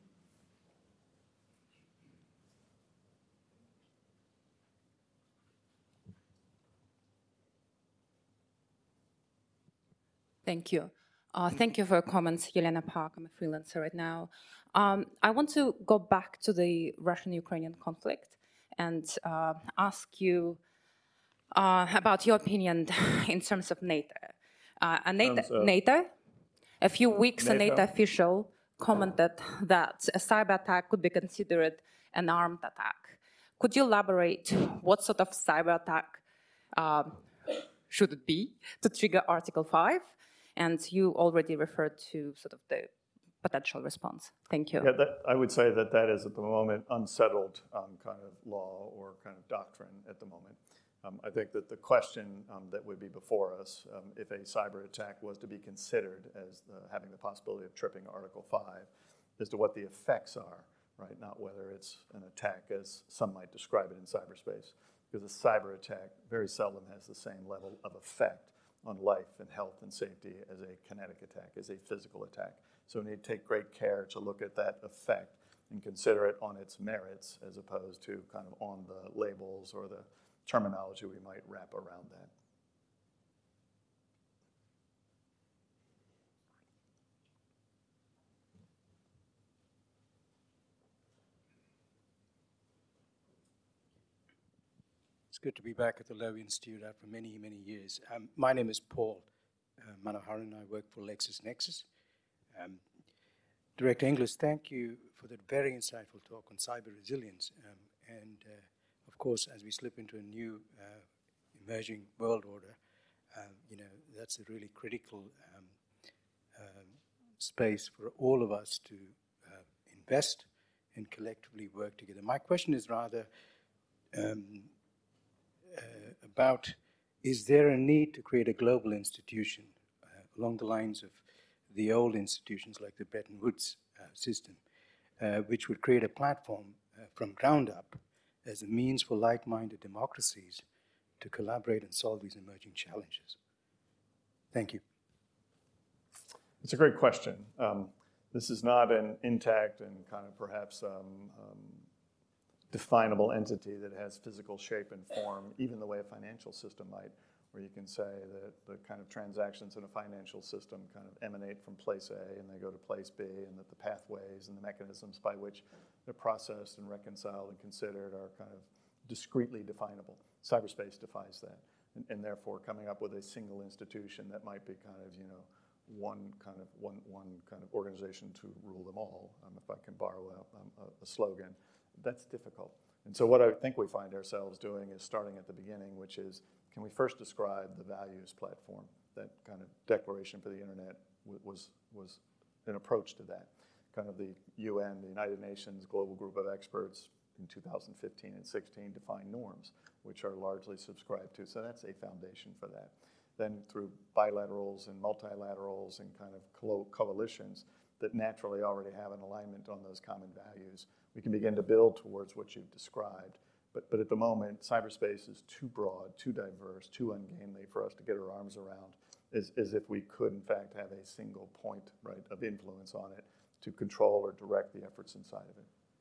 Thank you. Uh, thank you for your comments, Yelena Park. I'm a freelancer right now. Um, I want to go back to the Russian-Ukrainian conflict and uh, ask you uh, about your opinion in terms of NATO. Uh, a NATO, Terms of NATO, a few weeks, NATO? a NATO official commented that a cyber attack could be considered an armed attack. Could you elaborate what sort of cyber attack uh, should it be to trigger Article five? And you already referred to sort of the potential response. Thank you. Yeah, that, I would say that that is at the moment unsettled um, kind of law or kind of doctrine at the moment. Um, I think that the question um, that would be before us, um, if a cyber attack was to be considered as the, having the possibility of tripping Article five, as to what the effects are, right? Not whether it's an attack as some might describe it in cyberspace, because a cyber attack very seldom has the same level of effect on life and health and safety as a kinetic attack, as a physical attack. So we need to take great care to look at that effect and consider it on its merits as opposed to kind of on the labels or the terminology we might wrap around that. It's good to be back at the Lowy Institute after many, many years. Um, my name is Paul uh, Manoharan. I work for LexisNexis. Um, Director Inglis, thank you for that very insightful talk on cyber resilience. Um, and uh, of course, as we slip into a new uh, emerging world order, um, you know, that's a really critical um, um, space for all of us to uh, invest and collectively work together. My question is rather um, uh, about, is there a need to create a global institution uh, along the lines of the old institutions like the Bretton Woods uh, system, uh, which would create a platform uh, from ground up as a means for like-minded democracies to collaborate and solve these emerging challenges? Thank you. It's a great question. Um, this is not an intact and kind of perhaps um, um, definable entity that has physical shape and form, even the way a financial system might, where you can say that the kind of transactions in a financial system kind of emanate from place A and they go to place B, and that the pathways and the mechanisms by which they're processed and reconciled and considered are kind of discretely definable. Cyberspace defies that, and, and therefore coming up with a single institution that might be kind of, you know, one kind of one one kind of organization to rule them all, um, if I can borrow a, um, a slogan, that's difficult. And so what I think we find ourselves doing is starting at the beginning, which is, can we first describe the values platform? That kind of declaration for the internet was, was an approach to that. Kind of the U N, the United Nations Global Group of Experts in two thousand fifteen and sixteen defined norms, which are largely subscribed to. So that's a foundation for that. Then through bilaterals and multilaterals and kind of co coalitions that naturally already have an alignment on those common values, we can begin to build towards what you've described. But, but at the moment, cyberspace is too broad, too diverse, too ungainly for us to get our arms around, as, as if we could, in fact, have a single point, right, of influence on it to control or direct the efforts inside of it.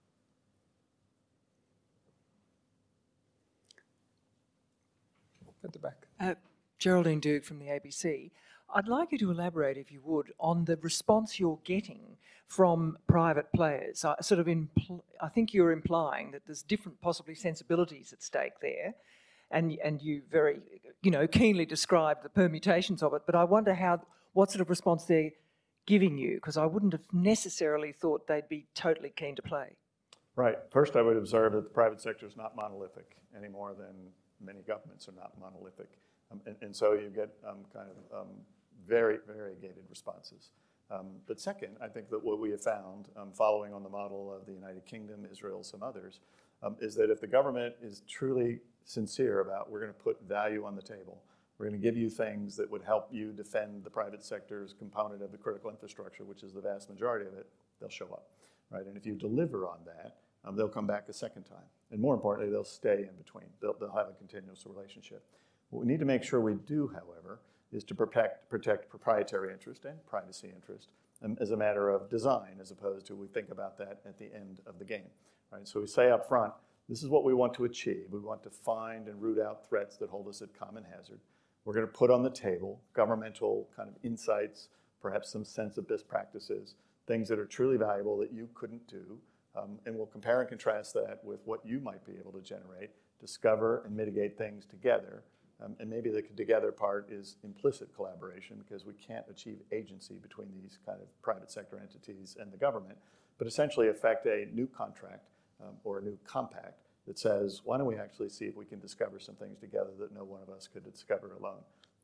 At the back. Uh, Geraldine Duke from the A B C. I'd like you to elaborate, if you would, on the response you're getting from private players. I, sort of impl- I think you're implying that there's different, possibly, sensibilities at stake there, and and you very, you know, keenly described the permutations of it. But I wonder how, what sort of response they're giving you, because I wouldn't have necessarily thought they'd be totally keen to play. Right. First, I would observe that the private sector is not monolithic any more than many governments are not monolithic. Um, and, and so you get um, kind of um, very variegated responses. Um, but second, I think that what we have found, um, following on the model of the United Kingdom, Israel, some others, um, is that if the government is truly sincere about, we're going to put value on the table, we're going to give you things that would help you defend the private sector's component of the critical infrastructure, which is the vast majority of it, they'll show up, right? And if you deliver on that, um, they'll come back a second time. And more importantly, they'll stay in between. They'll, they'll have a continuous relationship. What we need to make sure we do, however, is to protect, protect proprietary interest and privacy interest um, as a matter of design, as opposed to we think about that at the end of the game. Right? So we say up front, this is what we want to achieve. We want to find and root out threats that hold us at common hazard. We're going to put on the table governmental kind of insights, perhaps some sense of best practices, things that are truly valuable that you couldn't do, um, and we'll compare and contrast that with what you might be able to generate, discover and mitigate things together. Um, and maybe the together part is implicit collaboration, because we can't achieve agency between these kind of private sector entities and the government, but essentially affect a new contract um, or a new compact that says, why don't we actually see if we can discover some things together that no one of us could discover alone.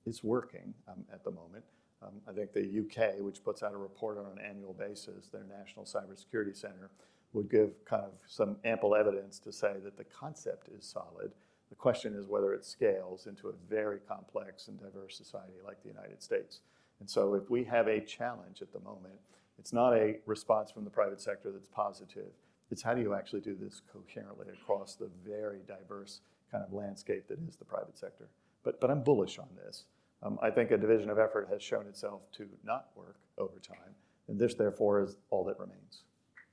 is working um, at the moment. Um, I think the U K, which puts out a report on an annual basis, their National Cybersecurity Center, would give kind of some ample evidence to say that the concept is solid. The question is whether it scales into a very complex and diverse society like the United States. And so if we have a challenge at the moment, it's not a response from the private sector that's positive. It's how do you actually do this coherently across the very diverse kind of landscape that is the private sector. But, but I'm bullish on this. Um, I think a division of effort has shown itself to not work over time, and this, therefore, is all that remains.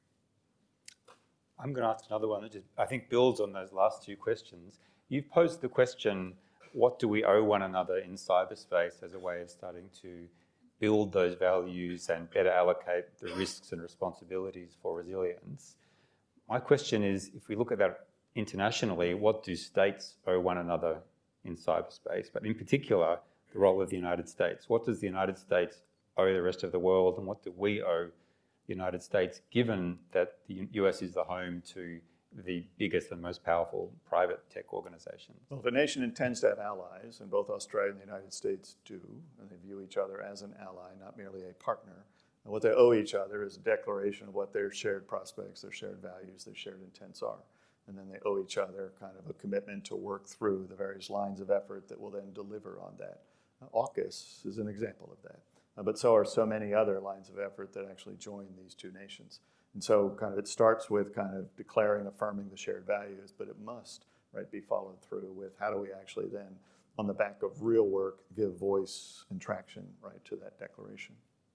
I'm going to ask another one that just, I think, builds on those last two questions. You've posed the question, what do we owe one another in cyberspace, as a way of starting to build those values and better allocate the risks and responsibilities for resilience. My question is, if we look at that internationally, what do states owe one another in cyberspace? But in particular, the role of the United States. What does the United States owe the rest of the world, and what do we owe the United States, given that the U S is the home to the biggest and most powerful private tech organizations? Well, if a nation intends to have allies, and both Australia and the United States do, and they view each other as an ally, not merely a partner, and what they owe each other is a declaration of what their shared prospects, their shared values, their shared intents are. And then they owe each other kind of a commitment to work through the various lines of effort that will then deliver on that. Uh, AUKUS is an example of that. Uh, but so are so many other lines of effort that actually join these two nations. And so kind of it starts with kind of declaring, affirming the shared values, but it must, right, be followed through with how do we actually then, on the back of real work, give voice and traction, right, to that declaration.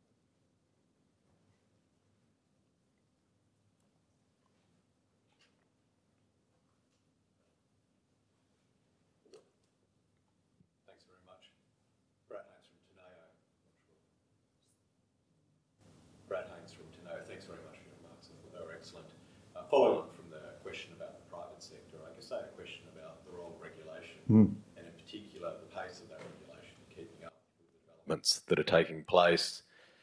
Thanks very much. Brad Haynes from Teneo. Brad Haynes from Teneo, thanks very much for your remarks. I thought they were excellent. Uh, following on from the question about the private sector, I guess I had a question about the role of regulation, mm. and in particular the pace of that regulation, keeping up with the developments that are taking place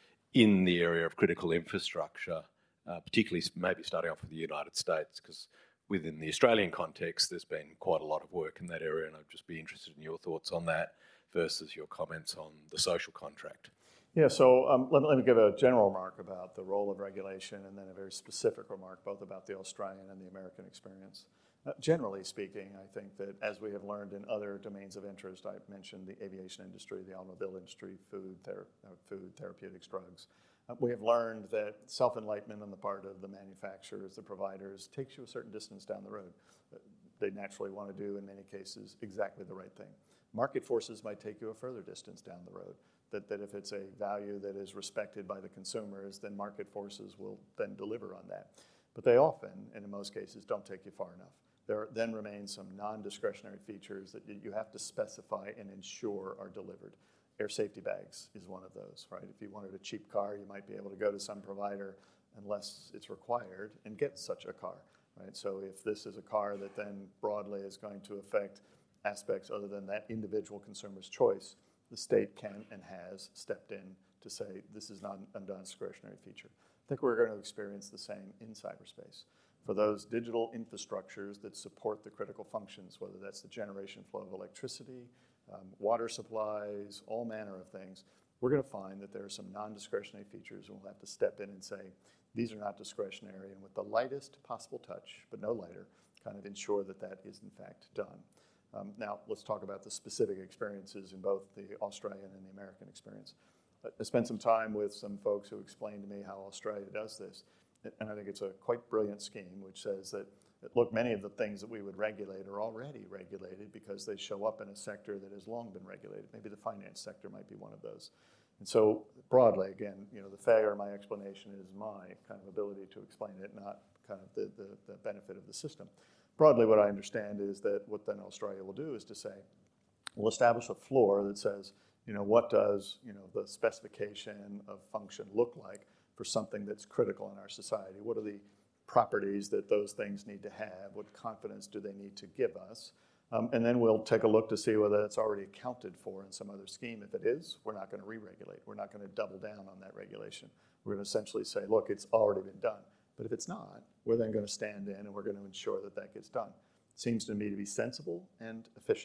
in the area of critical infrastructure, uh, particularly maybe starting off with the United States, because within the Australian context, there's been quite a lot of work in that area, and I'd just be interested in your thoughts on that versus your comments on the social contract. Yeah, so um, let, let me give a general remark about the role of regulation and then a very specific remark both about the Australian and the American experience. Uh, generally speaking, I think that as we have learned in other domains of interest, I mentioned the aviation industry, the automobile industry, food, ther- uh, food therapeutics, drugs. Uh, we have learned that self-enlightenment on the part of the manufacturers, the providers, takes you a certain distance down the road. Uh, they naturally want to do, in many cases, exactly the right thing. Market forces might take you a further distance down the road. That, that if it's a value that is respected by the consumers, then market forces will then deliver on that. But they often, and in most cases, don't take you far enough. There then remain some non-discretionary features that you have to specify and ensure are delivered. Air safety bags is one of those, right? If you wanted a cheap car, you might be able to go to some provider unless it's required and get such a car, right? So if this is a car that then broadly is going to affect aspects other than that individual consumer's choice, the state can and has stepped in to say this is not a non-discretionary feature. I think we're going to experience the same in cyberspace. For those digital infrastructures that support the critical functions, whether that's the generation flow of electricity, um, water supplies, all manner of things, we're going to find that there are some non-discretionary features, and we'll have to step in and say, these are not discretionary, and with the lightest possible touch, but no lighter, kind of ensure that that is in fact done. Um, now, let's talk about the specific experiences in both the Australian and the American experience. I spent some time with some folks who explained to me how Australia does this, and I think it's a quite brilliant scheme, which says that, that, look, many of the things that we would regulate are already regulated because they show up in a sector that has long been regulated. Maybe the finance sector might be one of those. And so, broadly, again, you know, the failure of my explanation is my kind of ability to explain it, not kind of the, the, the benefit of the system. Broadly, what I understand is that what then Australia will do is to say, we'll establish a floor that says, you know, what does, you know, the specification of function look like for something that's critical in our society? What are the properties that those things need to have? What confidence do they need to give us? Um, and then we'll take a look to see whether it's already accounted for in some other scheme. If it is, we're not going to re-regulate. We're not going to double down on that regulation. We're going to essentially say, look, it's already been done. But if it's not, we're then going to stand in and we're going to ensure that that gets done. Seems to me to be sensible and efficient.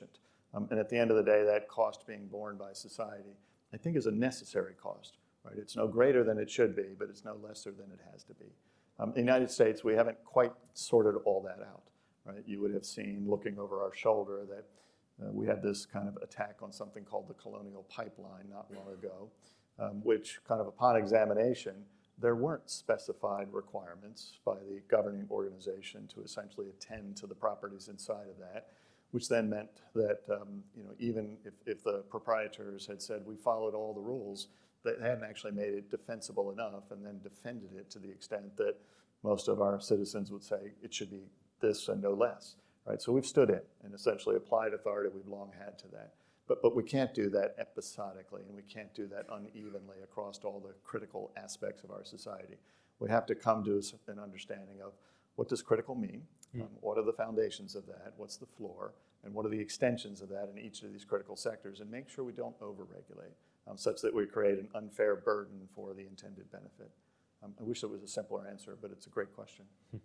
Um, and at the end of the day, that cost being borne by society, I think, is a necessary cost, right? It's no greater than it should be, but it's no lesser than it has to be. Um, in the United States, we haven't quite sorted all that out, right? You would have seen, looking over our shoulder, that uh, we had this kind of attack on something called the Colonial Pipeline not long ago, um, which kind of upon examination, there weren't specified requirements by the governing organization to essentially attend to the properties inside of that, which then meant that um, you know, even if, if the proprietors had said we followed all the rules, they hadn't actually made it defensible enough and then defended it to the extent that most of our citizens would say it should be this and no less, right? So we've stood in and essentially applied authority we've long had to that. But, but we can't do that episodically, and we can't do that unevenly across all the critical aspects of our society. We have to come to an understanding of what does critical mean, mm. um, what are the foundations of that, what's the floor, and what are the extensions of that in each of these critical sectors, and make sure we don't overregulate um, such that we create an unfair burden for the intended benefit. Um, I wish it was a simpler answer, but it's a great question. Hmm.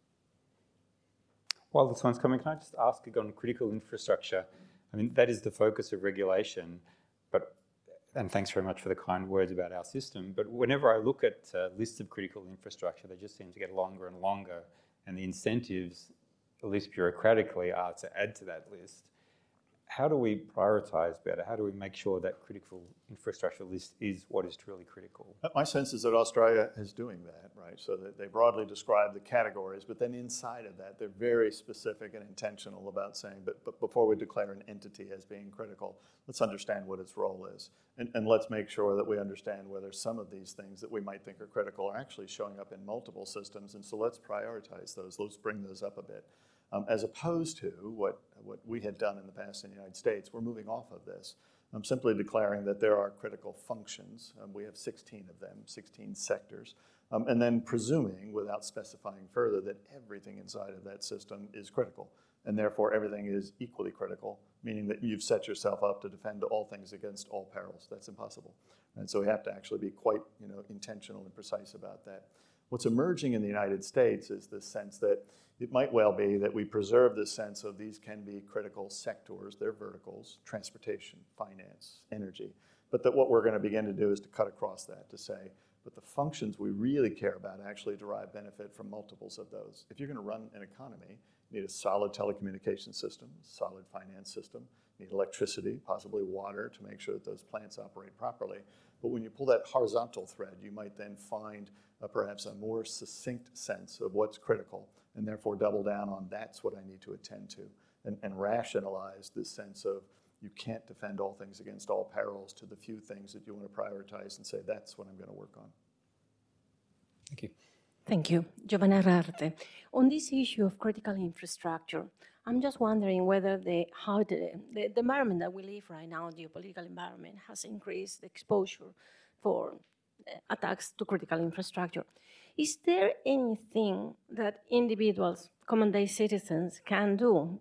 While this one's coming, can I just ask again on critical infrastructure? I mean, that is the focus of regulation, but, and thanks very much for the kind words about our system, but whenever I look at uh, lists of critical infrastructure, they just seem to get longer and longer, and the incentives, at least bureaucratically, are to add to that list. How do we prioritise better? How do we make sure that critical infrastructure list is what is truly critical? My sense is that Australia is doing that, right? So that they broadly describe the categories, but then inside of that, they're very specific and intentional about saying, but, but before we declare an entity as being critical, let's understand what its role is. And, and let's make sure that we understand whether some of these things that we might think are critical are actually showing up in multiple systems. And so let's prioritize those. Let's bring those up a bit. Um, as opposed to what, what we had done in the past in the United States. We're moving off of this. I'm simply declaring that there are critical functions. Um, we have sixteen of them, sixteen sectors, um, and then presuming, without specifying further, that everything inside of that system is critical, and therefore everything is equally critical, meaning that you've set yourself up to defend all things against all perils. That's impossible. And so we have to actually be quite you know, intentional and precise about that. What's emerging in the United States is this sense that it might well be that we preserve this sense of these can be critical sectors, they're verticals, transportation, finance, energy, but that what we're going to begin to do is to cut across that, to say, but the functions we really care about actually derive benefit from multiples of those. If you're going to run an economy, you need a solid telecommunications system, a solid finance system, you need electricity, possibly water to make sure that those plants operate properly. But when you pull that horizontal thread, you might then find uh, perhaps a more succinct sense of what's critical, and therefore double down on that's what I need to attend to, and, and rationalize this sense of you can't defend all things against all perils to the few things that you want to prioritize and say that's what I'm going to work on. Thank you. Thank you. Giovanna Rarte. On this issue of critical infrastructure, I'm just wondering whether the, how the, the, the environment that we live right now, the geopolitical environment, has increased the exposure for attacks to critical infrastructure. Is there anything that individuals, common-day citizens, can do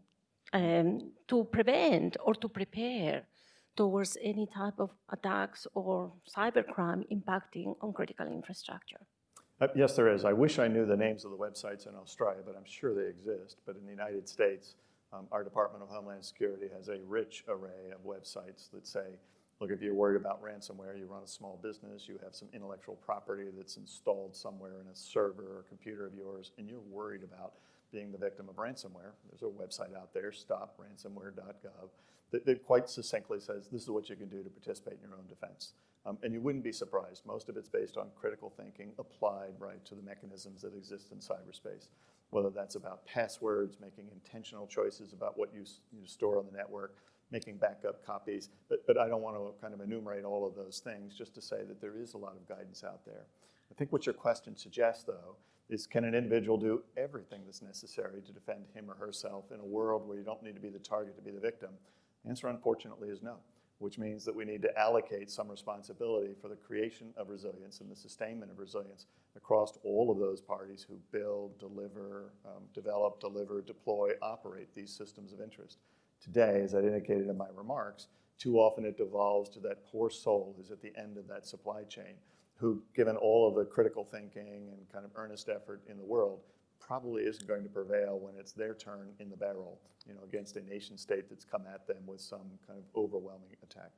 um, to prevent or to prepare towards any type of attacks or cybercrime impacting on critical infrastructure? Uh, yes, there is. I wish I knew the names of the websites in Australia, but I'm sure they exist. But in the United States, um, our Department of Homeland Security has a rich array of websites that say, look, if you're worried about ransomware, you run a small business, you have some intellectual property that's installed somewhere in a server or computer of yours, and you're worried about being the victim of ransomware, there's a website out there, stop ransomware dot gov, that, that quite succinctly says this is what you can do to participate in your own defense. Um, and you wouldn't be surprised. Most of it's based on critical thinking applied right to the mechanisms that exist in cyberspace, whether that's about passwords, making intentional choices about what you, you store on the network, making backup copies, but, but I don't want to kind of enumerate all of those things, just to say that there is a lot of guidance out there. I think what your question suggests, though, is can an individual do everything that's necessary to defend him or herself in a world where you don't need to be the target to be the victim? The answer, unfortunately, is no, which means that we need to allocate some responsibility for the creation of resilience and the sustainment of resilience across all of those parties who build, deliver, um, develop, deliver, deploy, operate these systems of interest. Today, as I indicated in my remarks, too often it devolves to that poor soul who's at the end of that supply chain, who, given all of the critical thinking and kind of earnest effort in the world, probably isn't going to prevail when it's their turn in the barrel, you know, against a nation state that's come at them with some kind of overwhelming attack.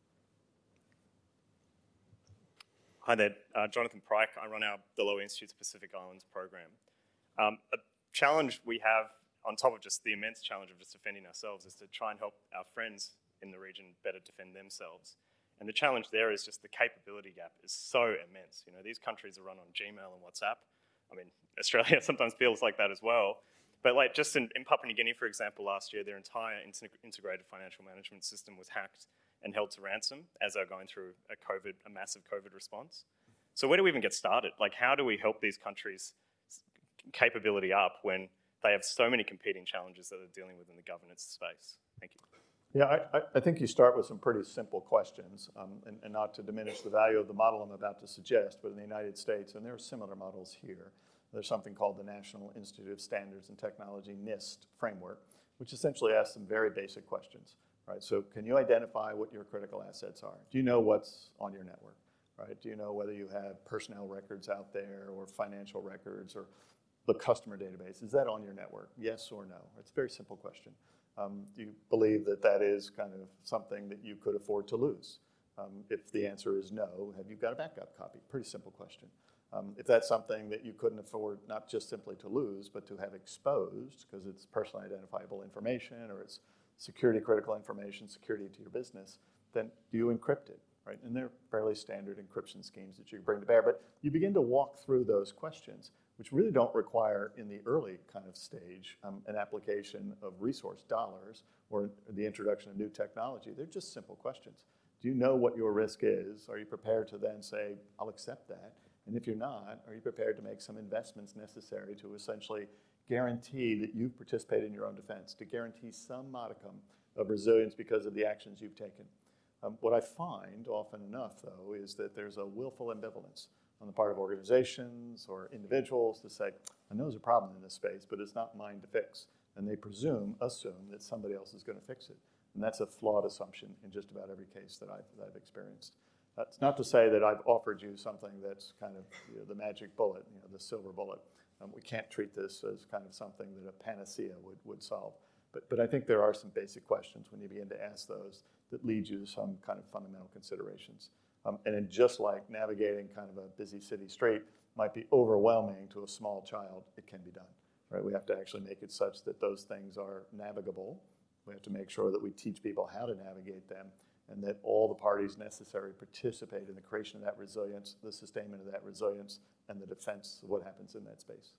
Hi there, uh, Jonathan Pryke. I run our the Lowy Institute's Pacific Islands program. Um, a challenge we have, on top of just the immense challenge of just defending ourselves, is to try and help our friends in the region better defend themselves. And the challenge there is just the capability gap is so immense. You know, these countries are run on Gmail and WhatsApp. I mean, Australia sometimes feels like that as well. But like just in, in Papua New Guinea, for example, last year, their entire integrated financial management system was hacked and held to ransom as they're going through a COVID, a massive COVID response. So where do we even get started? Like, how do we help these countries capability up when they have so many competing challenges that they're dealing with in the governance space? Thank you. Yeah, I, I think you start with some pretty simple questions, um, and, and not to diminish the value of the model I'm about to suggest, but in the United States, and there are similar models here, there's something called the National Institute of Standards and Technology, NIST framework, which essentially asks some very basic questions, right? So can you identify what your critical assets are? Do you know what's on your network, right? Do you know whether you have personnel records out there or financial records or the customer database? Is that on your network? Yes or no? It's a very simple question. Um, do you believe that that is kind of something that you could afford to lose? Um, if the answer is no, have you got a backup copy? Pretty simple question. Um, if that's something that you couldn't afford not just simply to lose, but to have exposed, because it's personally identifiable information or it's security critical information, security to your business, then do you encrypt it, right? And they're fairly standard encryption schemes that you bring to bear. But you begin to walk through those questions, which really don't require, in the early kind of stage, um, an application of resource dollars or the introduction of new technology. They're just simple questions. Do you know what your risk is? Are you prepared to then say, I'll accept that? And if you're not, are you prepared to make some investments necessary to essentially guarantee that you've participated in your own defense, to guarantee some modicum of resilience because of the actions you've taken? Um, what I find often enough, though, is that there's a willful ambivalence on the part of organizations or individuals to say, I know there's a problem in this space, but it's not mine to fix. And they presume, assume that somebody else is going to fix it. And that's a flawed assumption in just about every case that I've, that I've experienced. That's not to say that I've offered you something that's kind of, you know, the magic bullet, you know, the silver bullet. Um, we can't treat this as kind of something that a panacea would, would solve. But, but I think there are some basic questions when you begin to ask those that lead you to some kind of fundamental considerations. Um, and in just like navigating kind of a busy city street might be overwhelming to a small child, it can be done, right? We have to actually make it such that those things are navigable. We have to make sure that we teach people how to navigate them and that all the parties necessary participate in the creation of that resilience, the sustainment of that resilience, and the defense of what happens in that space.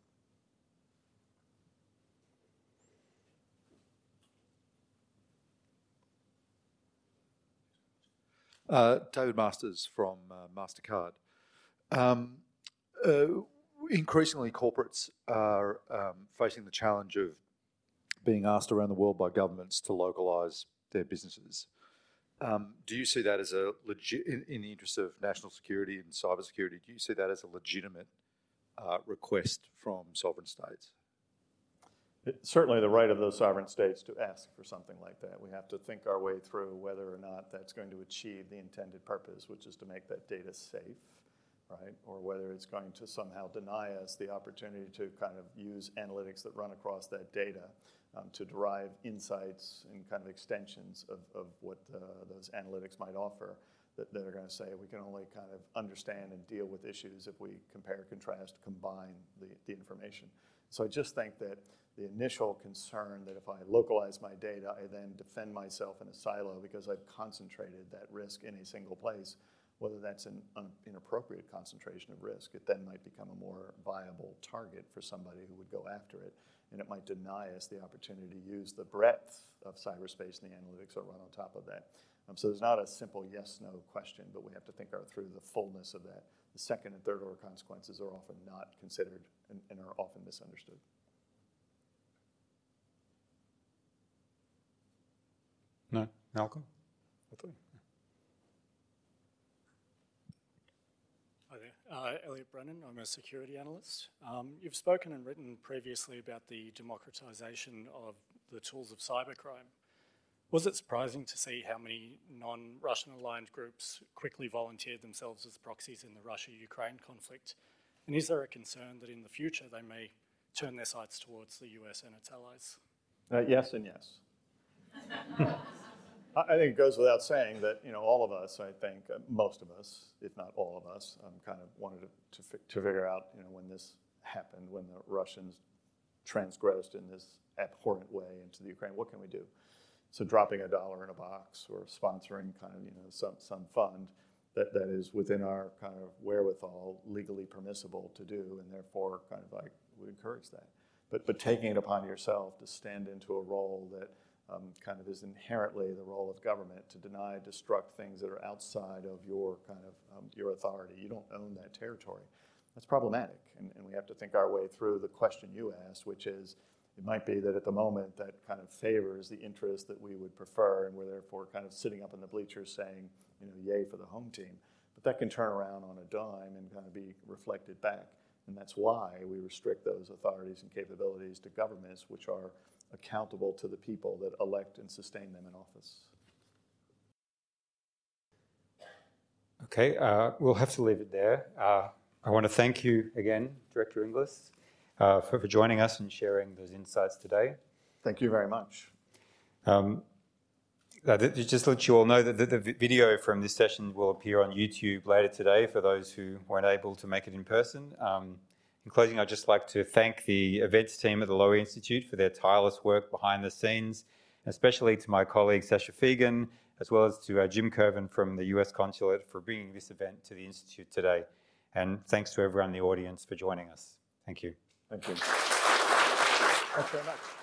Uh, David Masters from uh, MasterCard. Um, uh, increasingly, corporates are um, facing the challenge of being asked around the world by governments to localise their businesses. Um, do you see that as a legit, in, in the interest of national security and cybersecurity, do you see that as a legitimate uh, request from sovereign states? It's certainly the right of those sovereign states to ask for something like that. We have to think our way through whether or not that's going to achieve the intended purpose, which is to make that data safe, right? Or whether it's going to somehow deny us the opportunity to kind of use analytics that run across that data um, to derive insights and kind of extensions of, of what uh, those analytics might offer that, that are going to say we can only kind of understand and deal with issues if we compare, contrast, combine the, the information. So I just think that the initial concern that if I localize my data, I then defend myself in a silo because I've concentrated that risk in a single place, whether that's an inappropriate concentration of risk, it then might become a more viable target for somebody who would go after it, and it might deny us the opportunity to use the breadth of cyberspace and the analytics that run on top of that. Um, so there's not a simple yes-no question, but we have to think our, through the fullness of that. The second and third order consequences are often not considered and, and are often misunderstood. No, Malcolm? Hi there, uh, Elliot Brennan, I'm a security analyst. Um, you've spoken and written previously about the democratisation of the tools of cybercrime. Was it surprising to see how many non-Russian aligned groups quickly volunteered themselves as proxies in the Russia-Ukraine conflict? And is there a concern that in the future they may turn their sights towards the U S and its allies? Uh, yes and yes. I think it goes without saying that, you know, all of us, I think, uh, most of us, if not all of us, um, kind of wanted to, to, fi- to figure out, you know, when this happened, when the Russians transgressed in this abhorrent way into the Ukraine, what can we do? So dropping a dollar in a box or sponsoring kind of, you know, some, some fund that, that is within our kind of wherewithal, legally permissible to do, and therefore kind of like would encourage that. But, but taking it upon yourself to stand into a role that Um, kind of is inherently the role of government to deny, destruct things that are outside of your kind of um, your authority. You don't own that territory. That's problematic, and, and we have to think our way through the question you asked, which is, it might be that at the moment that kind of favors the interest that we would prefer, and we're therefore kind of sitting up in the bleachers saying, you know, yay for the home team. But that can turn around on a dime and kind of be reflected back, and that's why we restrict those authorities and capabilities to governments which are accountable to the people that elect and sustain them in office. Okay, uh, we'll have to leave it there. Uh, I want to thank you again, Director Inglis, uh, for, for joining us and sharing those insights today. Thank you very much. Um, uh, th- just to let you all know that the, the video from this session will appear on YouTube later today for those who weren't able to make it in person. Um, In closing, I'd just like to thank the events team at the Lowy Institute for their tireless work behind the scenes, especially to my colleague Sasha Fegan, as well as to uh, Jim Kervin from the U S Consulate for bringing this event to the Institute today. And thanks to everyone in the audience for joining us. Thank you. Thank you. Thanks very much.